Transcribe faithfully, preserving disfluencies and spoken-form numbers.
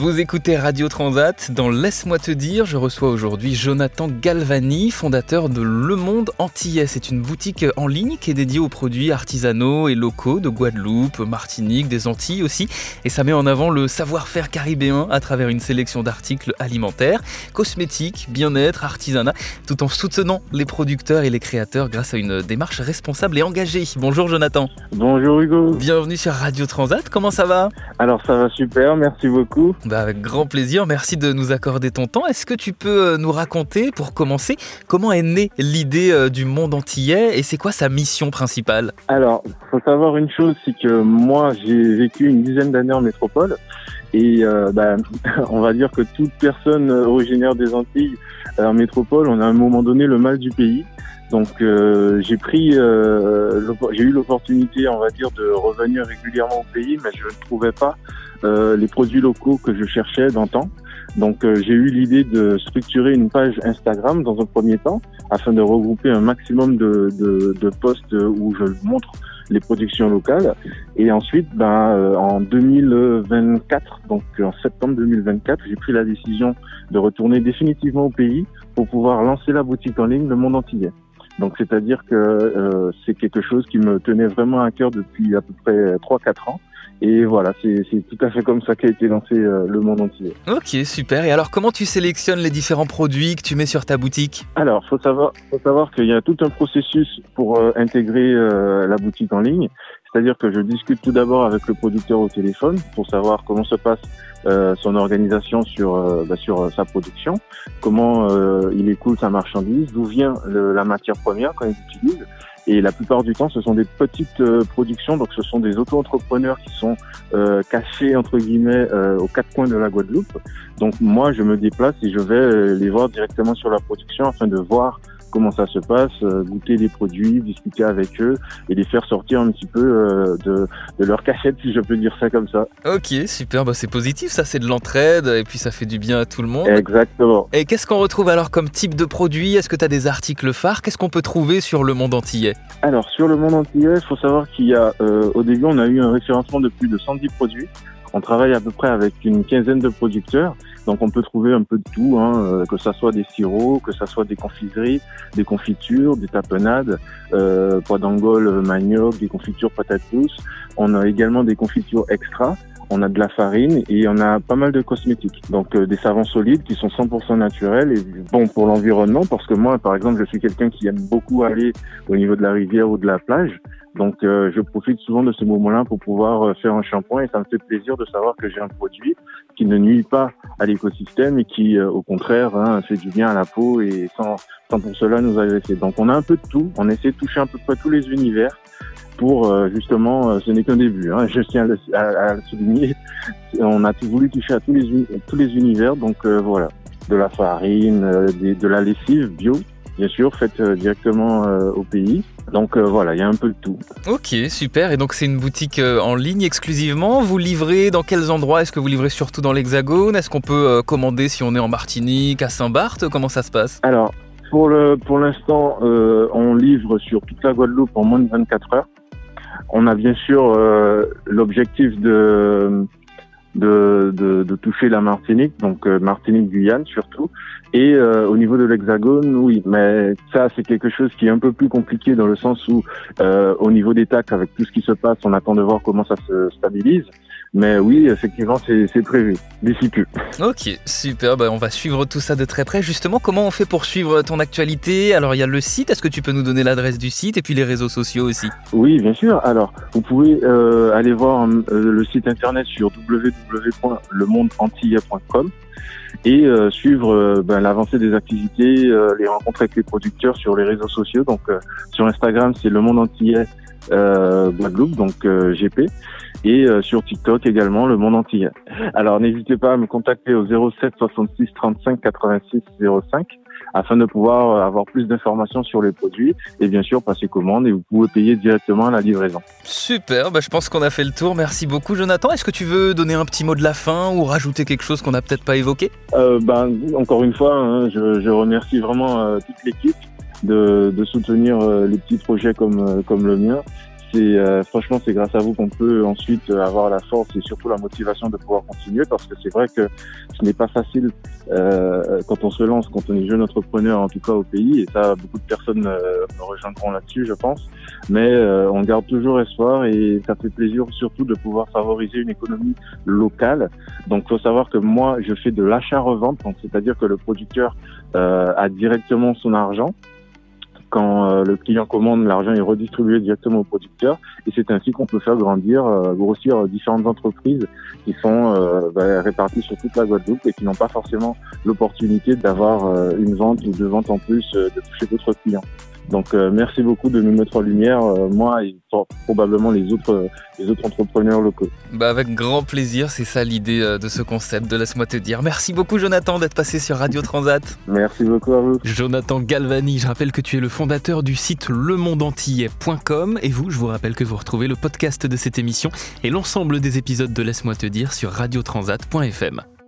Vous écoutez Radio Transat. Dans Laisse-moi te dire, je reçois aujourd'hui Jonathan Galvani, fondateur de Le Monde Antillais. C'est une boutique en ligne qui est dédiée aux produits artisanaux et locaux de Guadeloupe, Martinique, des Antilles aussi. Et ça met en avant le savoir-faire caribéen à travers une sélection d'articles alimentaires, cosmétiques, bien-être, artisanat, tout en soutenant les producteurs et les créateurs grâce à une démarche responsable et engagée. Bonjour Jonathan. Bonjour Hugo. Bienvenue sur Radio Transat. Comment ça va ? Alors ça va super, merci beaucoup. Bah avec grand plaisir, merci de nous accorder ton temps. Est-ce que tu peux nous raconter, pour commencer, comment est née l'idée du Monde Antillais et c'est quoi sa mission principale ? Alors, il faut savoir une chose, c'est que moi j'ai vécu une dizaine d'années en métropole et euh, bah, on va dire que toute personne originaire des Antilles euh, en métropole, on a à un moment donné le mal du pays. Donc euh, j'ai pris, euh, j'ai eu l'opportunité, on va dire, de revenir régulièrement au pays, mais je ne trouvais pas euh, les produits locaux que je cherchais d'antan. Donc euh, j'ai eu l'idée de structurer une page Instagram dans un premier temps, afin de regrouper un maximum de, de, de posts où je montre les productions locales. Et ensuite, ben, euh, en deux mille vingt-quatre, donc en septembre deux mille vingt-quatre, j'ai pris la décision de retourner définitivement au pays pour pouvoir lancer la boutique en ligne Le Monde Antillais. Donc, c'est-à-dire que euh, c'est quelque chose qui me tenait vraiment à cœur depuis à peu près trois quatre ans. Et voilà, c'est, c'est tout à fait comme ça qu'a été lancé euh, Le Monde Antillais. Ok, super. Et alors, comment tu sélectionnes les différents produits que tu mets sur ta boutique ? Alors, faut savoir, faut savoir qu'il y a tout un processus pour euh, intégrer euh, la boutique en ligne. C'est-à-dire que je discute tout d'abord avec le producteur au téléphone pour savoir comment se passe euh, son organisation sur euh, bah, sur euh, sa production, comment euh, il écoule sa marchandise, d'où vient le, la matière première quand il l'utilise. Et la plupart du temps, ce sont des petites euh, productions, donc ce sont des auto-entrepreneurs qui sont euh, cachés, entre guillemets, euh, aux quatre coins de la Guadeloupe. Donc moi, je me déplace et je vais euh, les voir directement sur la production afin de voir comment ça se passe, euh, goûter les produits, discuter avec eux et les faire sortir un petit peu euh, de, de leur cachette, si je peux dire ça comme ça. Ok, super, bah c'est positif, ça c'est de l'entraide et puis ça fait du bien à tout le monde. Exactement. Et qu'est-ce qu'on retrouve alors comme type de produit ? Est-ce que tu as des articles phares ? Qu'est-ce qu'on peut trouver sur Le Monde Antillais ? Alors sur Le Monde Antillais, il faut savoir qu'il y a, euh, au début, on a eu un référencement de plus de cent dix produits. On travaille à peu près avec une quinzaine de producteurs, donc on peut trouver un peu de tout, hein, que ça soit des sirops, que ça soit des confiseries, des confitures, des tapenades, euh, pois d'Angole, manioc, des confitures patates douces. On a également des confitures extra. On a de la farine et on a pas mal de cosmétiques. Donc euh, des savons solides qui sont cent pour cent naturels et bon pour l'environnement parce que moi, par exemple, je suis quelqu'un qui aime beaucoup aller au niveau de la rivière ou de la plage. Donc euh, je profite souvent de ce moment-là pour pouvoir euh, faire un shampoing et ça me fait plaisir de savoir que j'ai un produit qui ne nuit pas à l'écosystème et qui, euh, au contraire, hein, fait du bien à la peau et sans, sans pour cela nous agresser. Donc on a un peu de tout. On essaie de toucher à peu près tous les univers. Pour euh, justement, euh, ce n'est qu'un début. Hein, je tiens à le, à, à le souligner. On a tout voulu toucher à tous les tous les univers. Donc euh, voilà, de la farine, euh, des, de la lessive bio, bien sûr, faite euh, directement euh, au pays. Donc euh, voilà, il y a un peu de tout. Ok, super. Et donc c'est une boutique euh, en ligne exclusivement. Vous livrez dans quels endroits ? Est-ce que vous livrez surtout dans l'Hexagone ? Est-ce qu'on peut euh, commander si on est en Martinique, à Saint-Barth ? Comment ça se passe ? Alors pour le pour l'instant, euh, on livre sur toute la Guadeloupe en moins de vingt-quatre heures. On a bien sûr euh, l'objectif de, de, de, de toucher la Martinique, donc euh, Martinique-Guyane surtout. Et euh, au niveau de l'Hexagone, oui, mais ça c'est quelque chose qui est un peu plus compliqué dans le sens où euh, au niveau des taxes, avec tout ce qui se passe, on attend de voir comment ça se stabilise. Mais oui, effectivement, c'est, c'est prévu, d'ici peu. Ok, super, bah, on va suivre tout ça de très près. Justement, comment on fait pour suivre ton actualité ? Alors, il y a le site, est-ce que tu peux nous donner l'adresse du site et puis les réseaux sociaux aussi ? Oui, bien sûr. Alors, vous pouvez euh, aller voir euh, le site internet sur w w w point le monde antillais point com et euh, suivre euh, ben, l'avancée des activités, euh, les rencontres avec les producteurs sur les réseaux sociaux. Donc, euh, sur Instagram, c'est Le Monde Antillais euh, Guadeloupe, donc euh, G P. Et euh, sur TikTok également, Le Monde Antillais. Alors n'hésitez pas à me contacter au zéro sept soixante-six trente-cinq quatre-vingt-six zéro cinq afin de pouvoir avoir plus d'informations sur les produits et bien sûr passer commande et vous pouvez payer directement à la livraison. Super, bah je pense qu'on a fait le tour. Merci beaucoup Jonathan. Est-ce que tu veux donner un petit mot de la fin ou rajouter quelque chose qu'on n'a peut-être pas évoqué ? euh, ben, Encore une fois, hein, je, je remercie vraiment euh, toute l'équipe de, de soutenir euh, les petits projets comme, euh, comme le mien. c'est euh, franchement c'est grâce à vous qu'on peut ensuite avoir la force et surtout la motivation de pouvoir continuer, parce que c'est vrai que ce n'est pas facile euh, quand on se lance, quand on est jeune entrepreneur en tout cas au pays, et ça beaucoup de personnes euh, me rejoindront là-dessus je pense, mais euh, on garde toujours espoir et ça fait plaisir surtout de pouvoir favoriser une économie locale. Donc faut savoir que moi je fais de l'achat-revente, donc c'est-à-dire que le producteur euh, a directement son argent. Quand euh, le client commande, l'argent est redistribué directement au producteur, et c'est ainsi qu'on peut faire grandir, euh, grossir euh, différentes entreprises qui sont euh, bah, réparties sur toute la Guadeloupe et qui n'ont pas forcément l'opportunité d'avoir euh, une vente ou deux ventes en plus, euh, de toucher d'autres clients. Donc euh, merci beaucoup de nous mettre en lumière, euh, moi et pour, probablement les autres, euh, les autres entrepreneurs locaux. Bah avec grand plaisir, c'est ça l'idée euh, de ce concept de Laisse-moi te dire. Merci beaucoup Jonathan d'être passé sur Radio Transat. Merci beaucoup à vous. Jonathan Galvani, je rappelle que tu es le fondateur du site le monde antillais point com, et vous, je vous rappelle que vous retrouvez le podcast de cette émission et l'ensemble des épisodes de Laisse-moi te dire sur radio transat point f m.